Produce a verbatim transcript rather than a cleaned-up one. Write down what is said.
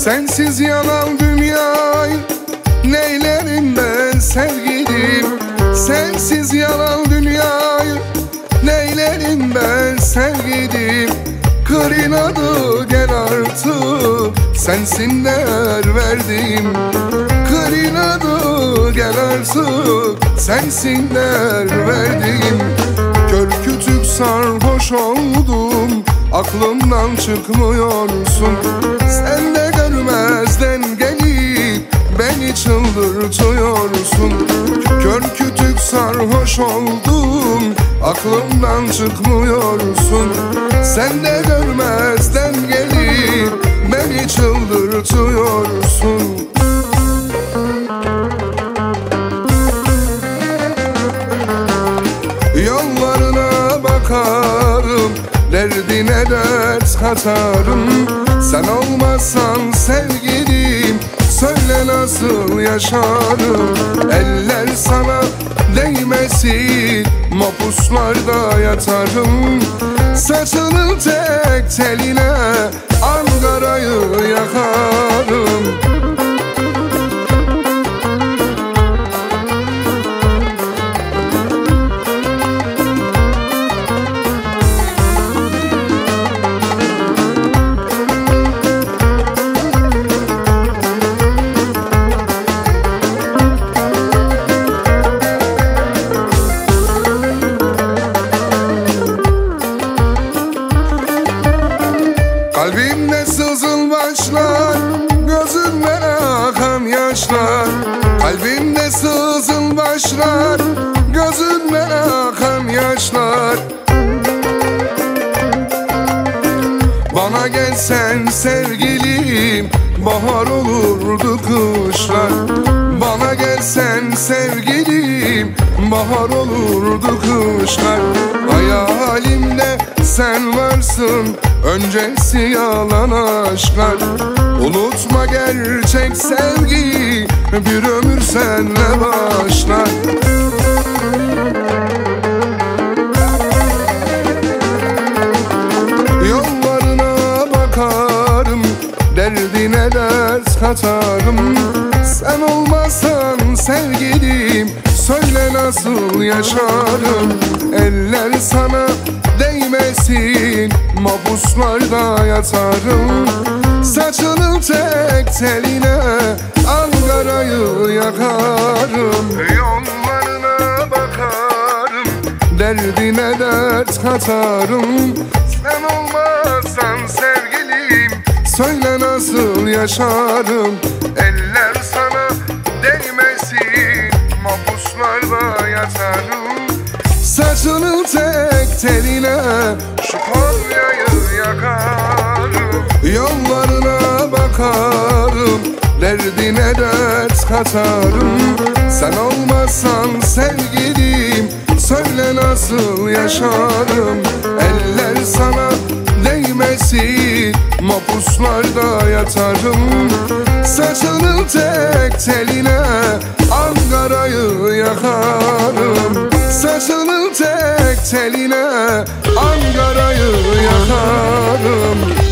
Sensiz yanan dünyayı neylerim ben sevgilim? Sensiz yanan dünyayı neylerim ben sevgilim? Kır inadı gel artık, sensin değer verdim. Kır inadı gel artık, sensin değer verdim. Kör kütük sarhoş oldum, aklımdan çıkmıyorsun. Sen de görmezden gelip beni çıldırtıyorsun. Kör kütük sarhoş oldum, aklımdan çıkmıyorsun. Sen de görmezden gelip beni çıldırtıyorsun. Yollarına bakarım, derdine dert katarım. Sen olmazsan sevgilim, söyle nasıl yaşarım? Eller sana değmesin, mapuslarda yatarım. Saçının tek teline Ankara'yı yakarım. Kalbimde sızıl başlar, gözümden akan yaşlar. Kalbimde sızıl başlar, gözümden akan yaşlar. Bana gelsen sevgilim, bahar olurdu kışlar. Bana gelsen sevgilim, bahar olurdu kışlar. Hayalimde sen varsın, öncesi yalan aşklar. Unutma gerçek sevgi, bir ömür senle başlar. Yollarına bakarım, derdine dert katarım. Sen olmasan sevgilim, söyle nasıl yaşarım? Eller sana değmesin, mabuslarda yatarım. Saçının tek teline Ankara'yı yakarım. Yollarına bakarım, derdine dert katarım. Sen olmazsan sevgilim, söyle nasıl yaşarım? Eller sana değmesin, mabuslarda yatarım. Saçının tek teline şu Konya'yı yakarım. Yollarına bakarım, derdine dert katarım. Sen olmasan sevgilim, söyle nasıl yaşarım? Eller sana değmesin, mapuslarda yatarım. Saçının tek teline Ankara'yı yakarım. Saçının tek teline Ankara'yı yakarım.